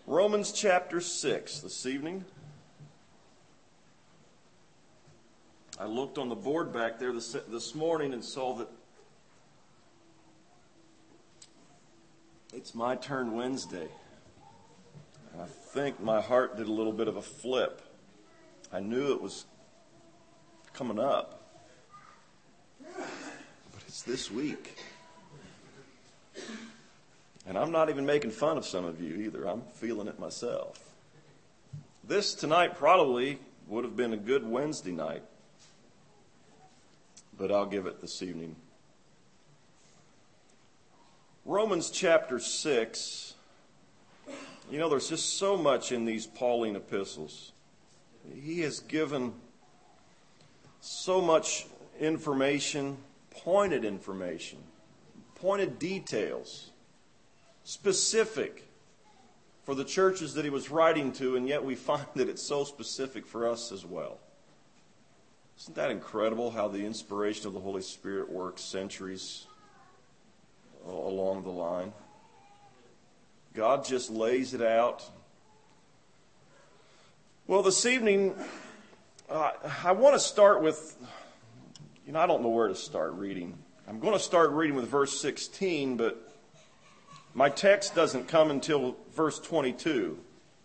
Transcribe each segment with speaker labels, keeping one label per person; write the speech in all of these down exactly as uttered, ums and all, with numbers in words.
Speaker 1: Romans chapter six this evening. I looked on the board back there this, this morning and saw that it's my turn Wednesday. And I think my heart did a little bit of a flip. I knew it was coming up. But it's this week. And I'm not even making fun of some of you either. I'm feeling it myself. This tonight probably would have been a good Wednesday night. But I'll give it this evening. Romans chapter six. You know, there's just so much in these Pauline epistles. He has given so much information, pointed information, pointed details, specific for the churches that he was writing to, and yet we find that it's so specific for us as well. Isn't that incredible how the inspiration of the Holy Spirit works centuries along the line? God just lays it out. Well, this evening, uh, I want to start with, you know, I don't know where to start reading. I'm going to start reading with verse sixteen, but my text doesn't come until verse twenty-two.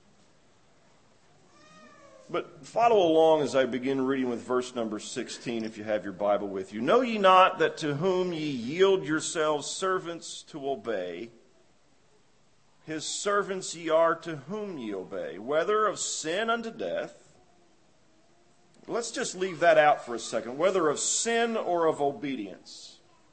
Speaker 1: But follow along as I begin reading with verse number sixteen, if you have your Bible with you. Know ye not that to whom ye yield yourselves servants to obey, his servants ye are to whom ye obey, whether of sin unto death. Let's just leave that out for a second. Whether of sin or of obedience.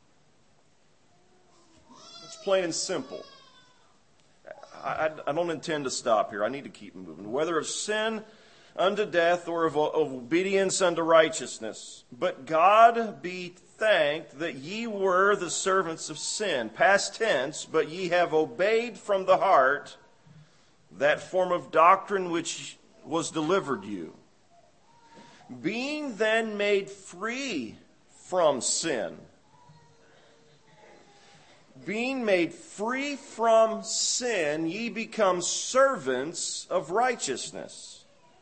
Speaker 1: It's plain and simple. I, I, I don't intend to stop here. I need to keep moving. Whether of sin unto death or of, of obedience unto righteousness. But God be thanked that ye were the servants of sin. Past tense, but ye have obeyed from the heart that form of doctrine which was delivered you. Being then made free from sin. Being made free from sin, ye become servants of righteousness.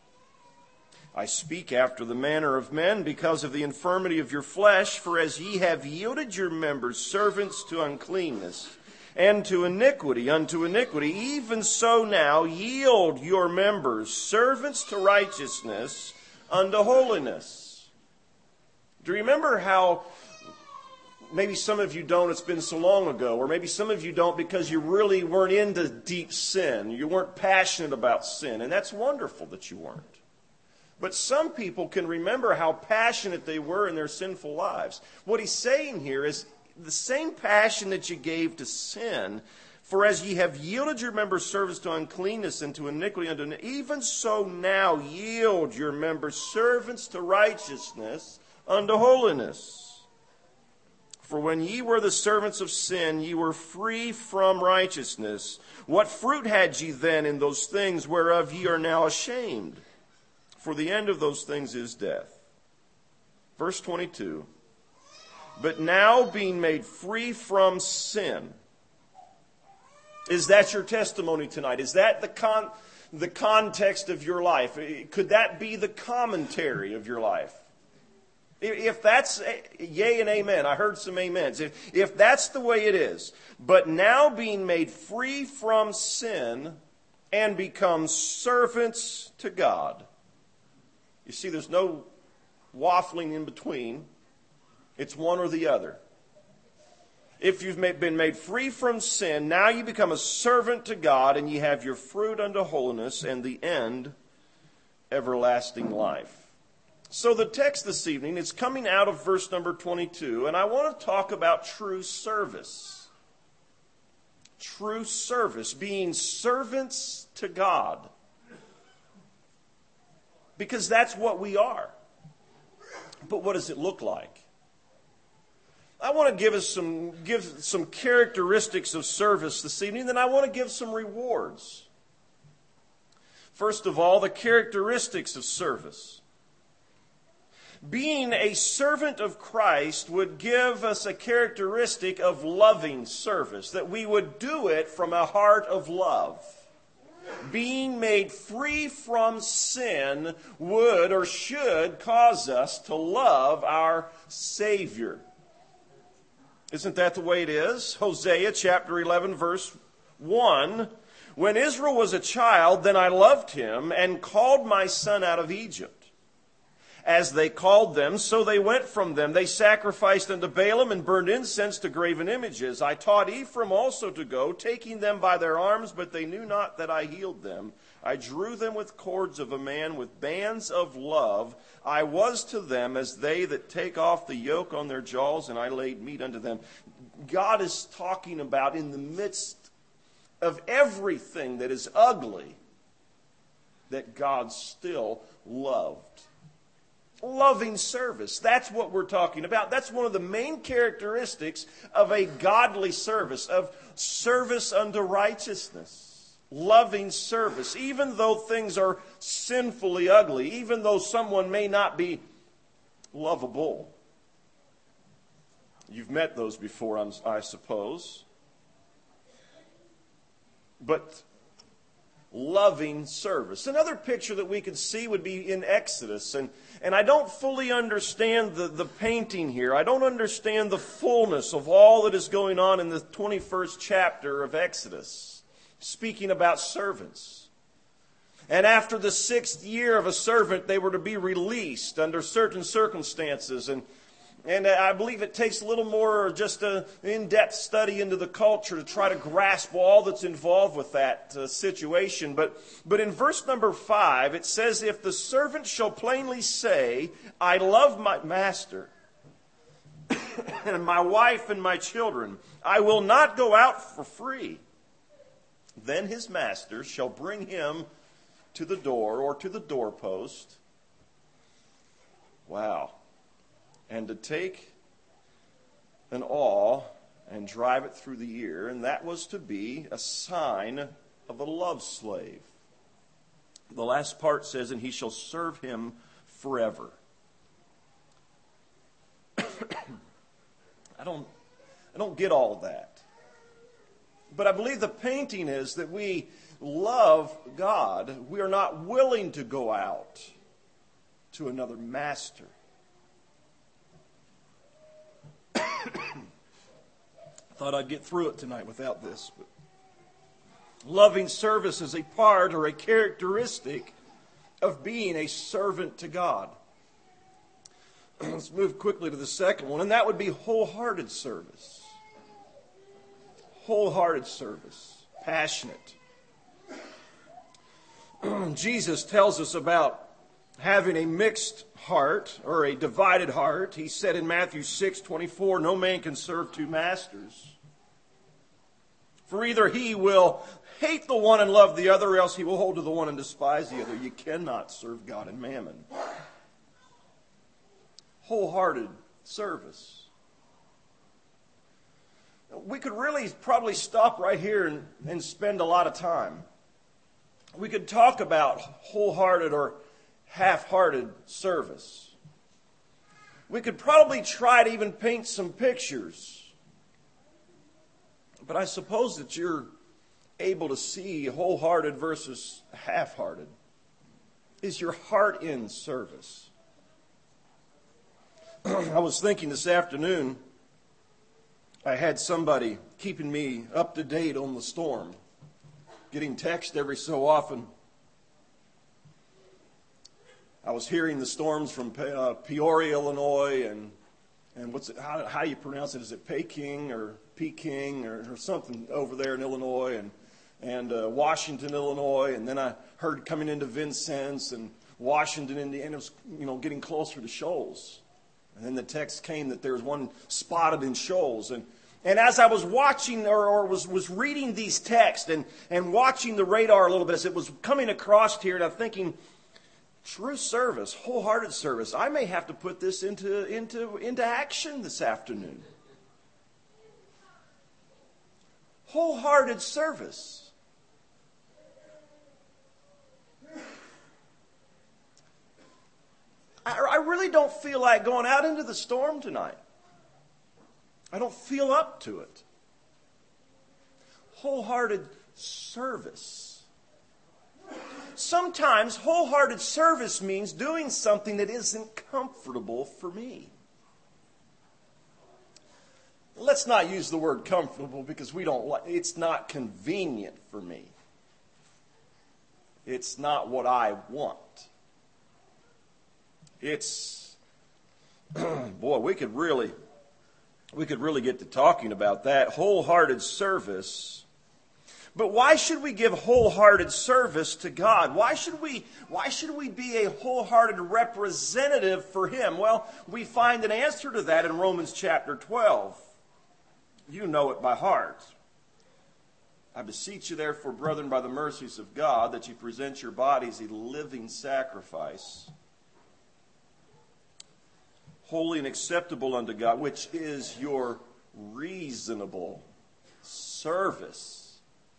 Speaker 1: I speak after the manner of men because of the infirmity of your flesh, for as ye have yielded your members servants to uncleanness, and to iniquity unto iniquity, even so now yield your members servants to righteousness unto holiness. Do you remember how maybe some of you don't, it's been so long ago, or maybe some of you don't because you really weren't into deep sin. You weren't passionate about sin, and that's wonderful that you weren't. But some people can remember how passionate they were in their sinful lives. What he's saying here is the same passion that you gave to sin, for as ye have yielded your members servants to uncleanness and to iniquity unto iniquity, even so now yield your members servants to righteousness unto holiness. For when ye were the servants of sin, ye were free from righteousness. What fruit had ye then in those things whereof ye are now ashamed? For the end of those things is death. Verse twenty-two. But now being made free from sin. Is that your testimony tonight? Is that the con- the context of your life? Could that be the commentary of your life? If that's yay and amen, I heard some amens. If, if that's the way it is, but now being made free from sin and become servants to God. You see, there's no waffling in between. It's one or the other. If you've been made free from sin, now you become a servant to God, and you have your fruit unto holiness, and the end, everlasting life. So the text this evening is coming out of verse number twenty-two, and I want to talk about true service. True service, being servants to God. Because that's what we are. But what does it look like? I want to give us some give some characteristics of service this evening, then I want to give some rewards. First of all, the characteristics of service. Being a servant of Christ would give us a characteristic of loving service, that we would do it from a heart of love. being made free from sin would or should cause us to love our Savior. Isn't that the way it is? Hosea chapter eleven, verse one. When Israel was a child, then I loved him and called my son out of Egypt. As they called them, so they went from them. They sacrificed unto Baalim and burned incense to graven images. I taught Ephraim also to go, taking them by their arms, but they knew not that I healed them. I drew them with cords of a man, with bands of love. I was to them as they that take off the yoke on their jaws, and I laid meat unto them. God is talking about in the midst of everything that is ugly, that God still loved. Loving service. That's what we're talking about. That's one of the main characteristics of a godly service, of service unto righteousness. Loving service. Even though things are sinfully ugly, even though someone may not be lovable. You've met those before, I suppose. But loving service. Another picture that we could see would be in Exodus. And, and I don't fully understand the, the painting here. I don't understand the fullness of all that is going on in the twenty-first chapter of Exodus, speaking about servants. And after the sixth year of a servant, they were to be released under certain circumstances. And And I believe it takes a little more just an in-depth study into the culture to try to grasp all that's involved with that uh, situation. But, but in verse number five, it says, if the servant shall plainly say, I love my master and my wife and my children, I will not go out for free. Then his master shall bring him to the door or to the doorpost. Wow. And to take an awl and drive it through the ear, and that was to be a sign of a love slave. The last part says, and he shall serve him forever. I don't, I don't get all of that. But I believe the painting is that we love God. We are not willing to go out to another master. I thought I'd get through it tonight without this. But loving service is a part or a characteristic of being a servant to God. Let's move quickly to the second one, and that would be wholehearted service. Wholehearted service. Passionate. Jesus tells us about having a mixed heart or a divided heart. He said in Matthew six twenty-four, no man can serve two masters. For either he will hate the one and love the other, or else he will hold to the one and despise the other. You cannot serve God and mammon. Wholehearted service. We could really probably stop right here and, and spend a lot of time. We could talk about wholehearted or half-hearted service. We could probably try to even paint some pictures. But I suppose that you're able to see wholehearted versus half-hearted. Is your heart in service? I was thinking this afternoon, I had somebody keeping me up to date on the storm, getting text every so often. I was hearing the storms from uh, Peoria, Illinois, and and what's it? How, how you pronounce it? Is it Peking or Peking or, or something over there in Illinois, and and uh, Washington, Illinois, and then I heard coming into Vincennes and Washington, Indiana. It was, you know, getting closer to Shoals, and then the text came that there was one spotted in Shoals, and and as I was watching or, or was was reading these texts and and watching the radar a little bit as it was coming across here, and I'm thinking, true service, wholehearted service. I may have to put this into, into, into action this afternoon. Wholehearted service. I, I really don't feel like going out into the storm tonight. I don't feel up to it. Wholehearted service. sometimes wholehearted service means doing something that isn't comfortable for me. Let's not use the word comfortable because we don't like, it's not convenient for me. It's not what I want. It's, boy, we could really, we could really get to talking about that. Wholehearted service. But why should we give wholehearted service to God? Why should we, why should we be a wholehearted representative for Him? Well, we find an answer to that in Romans chapter twelve. You know it by heart. I beseech you therefore, brethren, by the mercies of God, that you present your bodies a living sacrifice, holy and acceptable unto God, which is your reasonable service.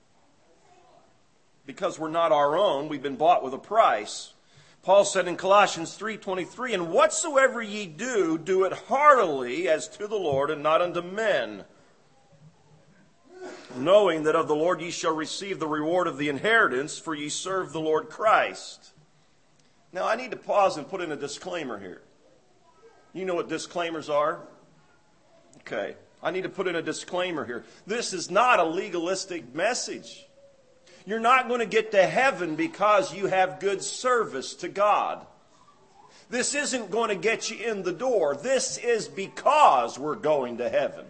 Speaker 1: Because we're not our own, we've been bought with a price. Paul said in Colossians three twenty-three, and whatsoever ye do, do it heartily as to the Lord and not unto men, knowing that of the Lord ye shall receive the reward of the inheritance, for ye serve the Lord Christ. Now I need to pause and put in a disclaimer here. You know what disclaimers are? Okay, I need to put in a disclaimer here. This is not a legalistic message. You're not going to get to heaven because you have good service to God. This isn't going to get you in the door. This is because we're going to heaven.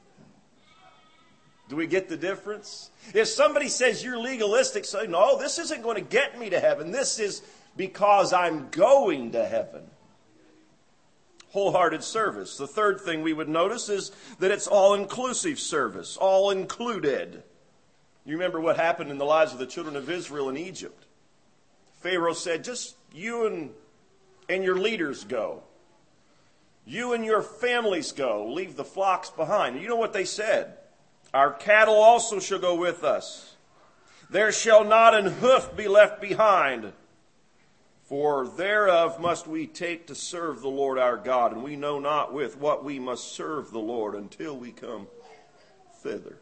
Speaker 1: Do we get the difference? If somebody says you're legalistic, say, no, this isn't going to get me to heaven. This is because I'm going to heaven. Wholehearted service. The third thing we would notice is that it's all-inclusive service, all included. You remember what happened in the lives of the children of Israel in Egypt. Pharaoh said, just you and, and your leaders go. You and your families go. Leave the flocks behind. You know what they said? Our cattle also shall go with us. There shall not an hoof be left behind. For thereof must we take to serve the Lord our God. And we know not with what we must serve the Lord until we come thither.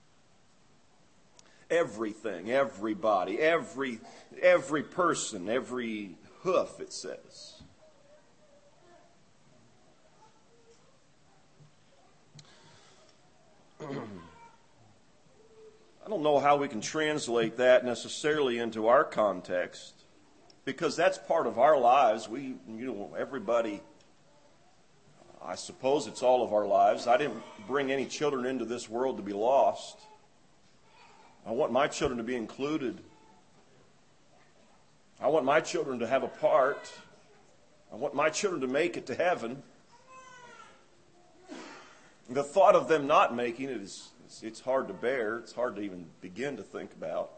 Speaker 1: Everything, everybody, every, every person, every hoof, it says. I don't know how we can translate that necessarily into our context, because that's part of our lives. We, you know, everybody, I suppose it's all of our lives. I didn't bring any children into this world to be lost. I want my children to be included. I want my children to have a part. I want my children to make it to heaven. The thought of them not making it is, it's hard to bear. It's hard to even begin to think about.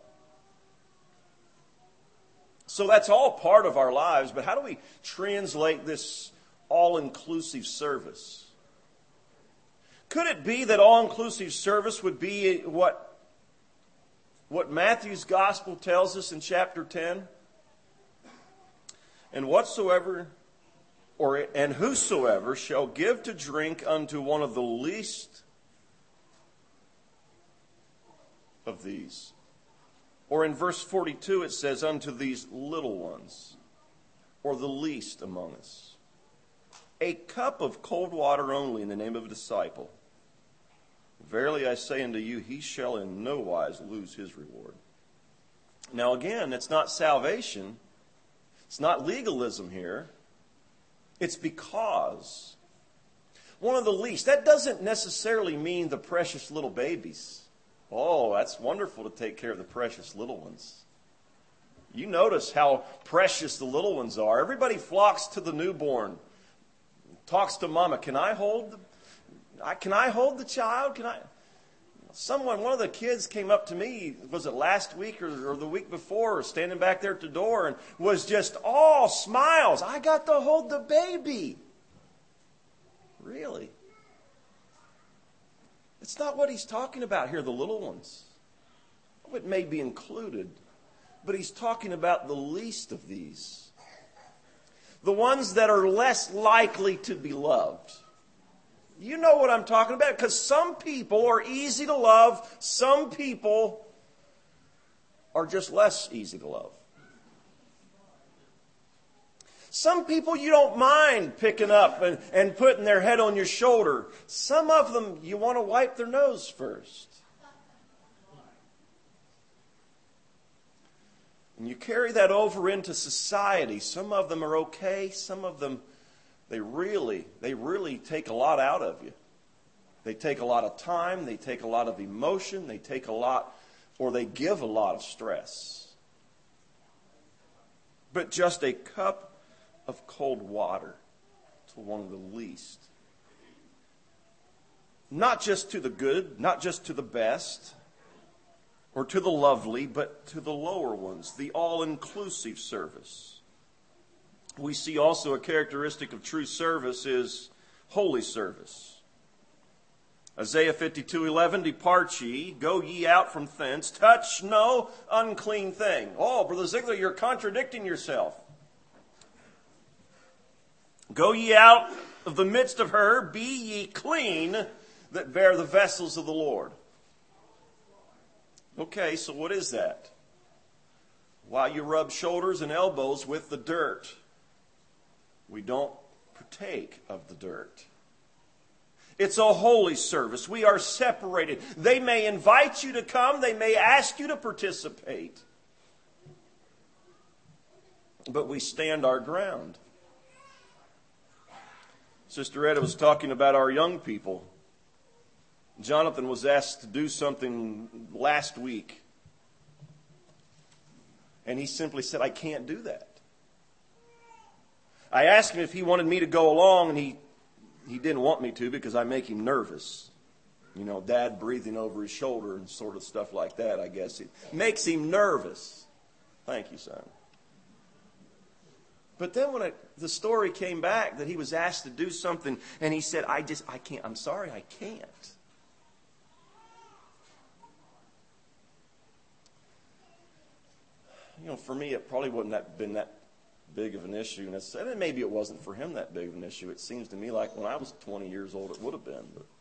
Speaker 1: So that's all part of our lives, but how do we translate this all-inclusive service? Could it be that all-inclusive service would be what, what Matthew's gospel tells us in chapter ten? And whatsoever, or and whosoever shall give to drink unto one of the least of these. Or in verse forty-two it says, unto these little ones, or the least among us, a cup of cold water only in the name of a disciple. Verily I say unto you, he shall in no wise lose his reward. Now again, it's not salvation. It's not legalism here. It's because one of the least. That doesn't necessarily mean the precious little babies. Oh, that's wonderful to take care of the precious little ones. You notice how precious the little ones are. Everybody flocks to the newborn. Talks to mama. Can I hold the, can I hold the child? Can I? Someone, one of the kids came up to me, was it last week or, or the week before, standing back there at the door and was just all smiles. I got to hold the baby. Really? It's not what he's talking about here, the little ones. Oh, it may be included, but he's talking about the least of these. The ones that are less likely to be loved. You know what I'm talking about, because some people are easy to love, some people are just less easy to love. Some people you don't mind picking up and, and putting their head on your shoulder. Some of them you want to wipe their nose first. And you carry that over into society. Some of them are okay. Some of them, they really, they really take a lot out of you. They take a lot of time. They take a lot of emotion. They take a lot, or they give a lot of stress. But just a cup of cold water to one of the least. Not just to the good, not just to the best, or to the lovely, but to the lower ones, the all-inclusive service. We see also a characteristic of true service is holy service. Isaiah fifty-two eleven, depart ye, go ye out from thence, touch no unclean thing. Oh, Brother Ziegler, you're contradicting yourself. Go ye out of the midst of her, be ye clean that bear the vessels of the Lord. Okay, so what is that? While you rub shoulders and elbows with the dirt, we don't partake of the dirt. It's a holy service. We are separated. They may invite you to come. They may ask you to participate. But we stand our ground. Sister Etta was talking about our young people. Jonathan was asked to do something last week. And he simply said, I can't do that. I asked him if he wanted me to go along, and he, he didn't want me to because I make him nervous. You know, Dad breathing over his shoulder and sort of stuff like that, I guess. It makes him nervous. Thank you, son. But then when I, the story came back that he was asked to do something, and he said, I just, I can't, I'm sorry, I can't. You know, for me, it probably wouldn't have been that big of an issue. And maybe it wasn't for him that big of an issue. It seems to me like when I was twenty years old, it would have been. But,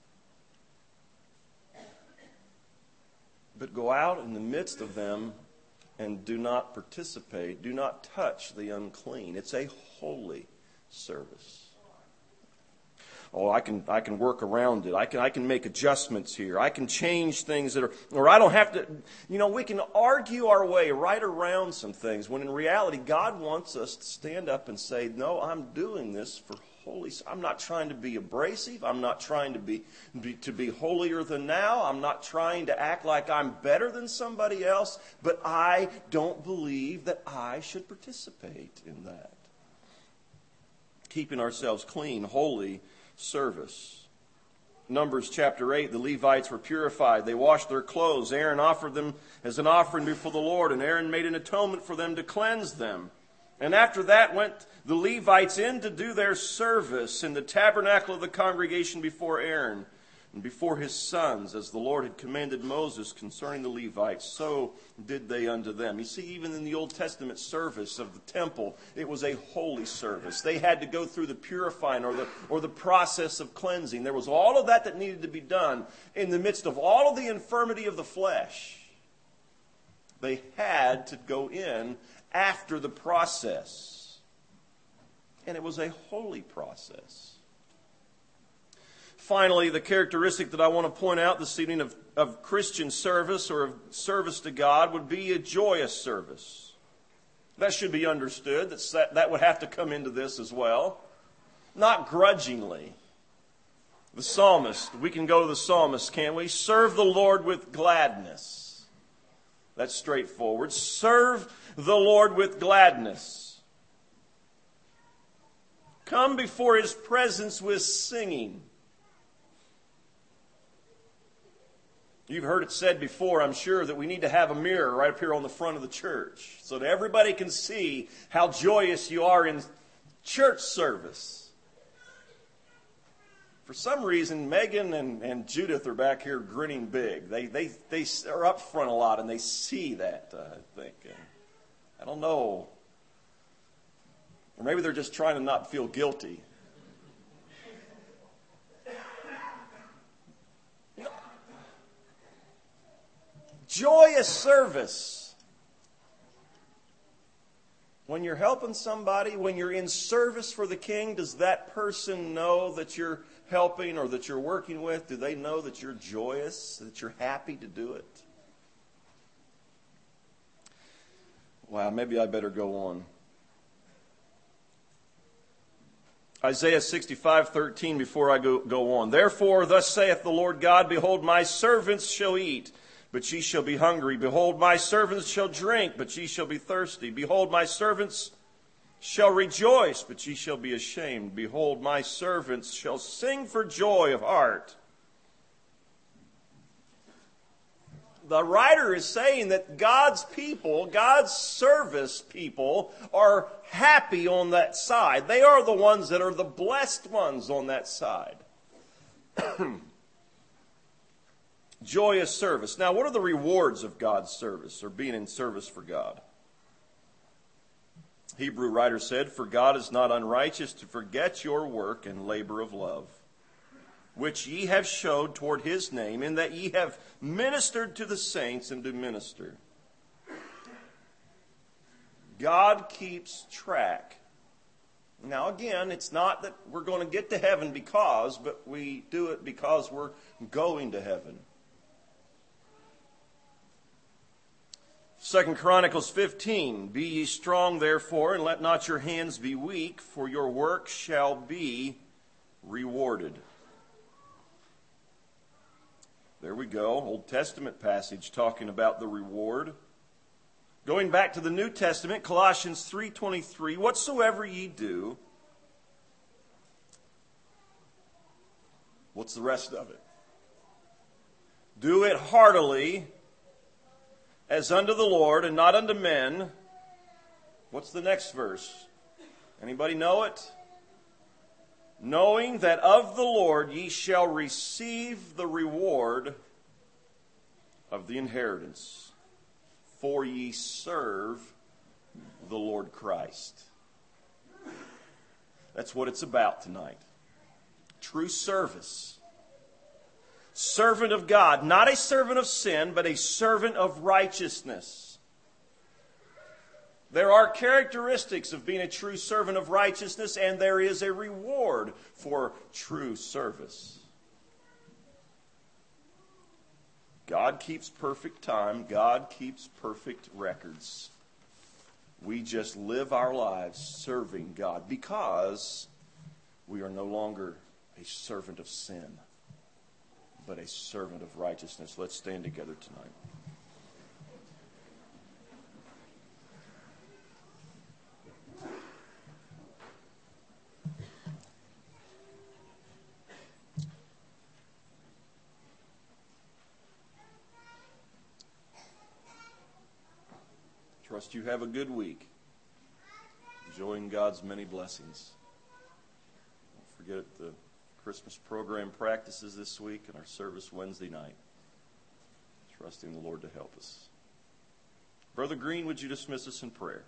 Speaker 1: but go out in the midst of them and do not participate. Do not touch the unclean. It's a holy service. Oh, I can I can work around it. I can I can make adjustments here. I can change things that are, or I don't have to. You know, we can argue our way right around some things when in reality God wants us to stand up and say, no, I'm doing this for holy. I'm not trying to be abrasive. I'm not trying to be, be to be holier than thou. I'm not trying to act like I'm better than somebody else. But I don't believe that I should participate in that. Keeping ourselves clean, holy service. Numbers chapter eight, the Levites were purified. They washed their clothes. Aaron offered them as an offering before the Lord, and Aaron made an atonement for them to cleanse them. And after that went the Levites in to do their service in the tabernacle of the congregation before Aaron and before his sons, as the Lord had commanded Moses concerning the Levites, so did they unto them. You see, even in the Old Testament service of the temple, it was a holy service. They had to go through the purifying or the or the process of cleansing. There was all of that that needed to be done in the midst of all of the infirmity of the flesh. They had to go in after the process. And it was a holy process. Finally, the characteristic that I want to point out this evening of, of Christian service or of service to God would be a joyous service. That should be understood. That's, that, that would have to come into this as well. Not grudgingly. The psalmist, we can go to the psalmist, can't we? Serve the Lord with gladness. That's straightforward. Serve the Lord with gladness. Come before His presence with singing. You've heard it said before, I'm sure, that we need to have a mirror right up here on the front of the church so that everybody can see how joyous you are in church service. For some reason, Megan and, and Judith are back here grinning big. They they they are up front a lot and they see that, uh, I think. And I don't know. Or maybe they're just trying to not feel guilty. Joyous service When you're helping somebody, when you're in service for the King, does that person know that you're helping or that you're working with? Do they know that you're joyous, that you're happy to do it? Wow, maybe I better go on. Isaiah sixty-five thirteen, before I go, go on. Therefore, thus saith the Lord God, behold, my servants shall eat, but ye shall be hungry. Behold, my servants shall drink, but ye shall be thirsty. Behold, my servants shall rejoice, but ye shall be ashamed. Behold, my servants shall sing for joy of heart. The writer is saying that God's people, God's service people, are happy on that side. They are the ones that are the blessed ones on that side. Joyous service. Now, what are the rewards of God's service, or being in service for God? Hebrew writer said, for God is not unrighteous to forget your work and labor of love, which ye have showed toward his name, in that ye have ministered to the saints and do minister. God keeps track. Now again, it's not that we're going to get to heaven because, but we do it because we're going to heaven. Second Chronicles fifteen, be ye strong therefore, and let not your hands be weak, for your work shall be rewarded. There we go, Old Testament passage talking about the reward. Going back to the New Testament, Colossians three twenty-three, whatsoever ye do, what's the rest of it? Do it heartily, as unto the Lord and not unto men. What's the next verse? Anybody know it? Knowing that of the Lord ye shall receive the reward of the inheritance, for ye serve the Lord Christ. That's what it's about tonight. True service. Servant of God, not a servant of sin, but a servant of righteousness. There are characteristics of being a true servant of righteousness, and there is a reward for true service. God keeps perfect time. God keeps perfect records. We just live our lives serving God because we are no longer a servant of sin, but a servant of righteousness. Let's stand together tonight. Trust you have a good week, enjoying God's many blessings. Don't forget the Christmas program practices this week and our service Wednesday night. Trusting the Lord to help us. Brother Green, would you dismiss us in prayer?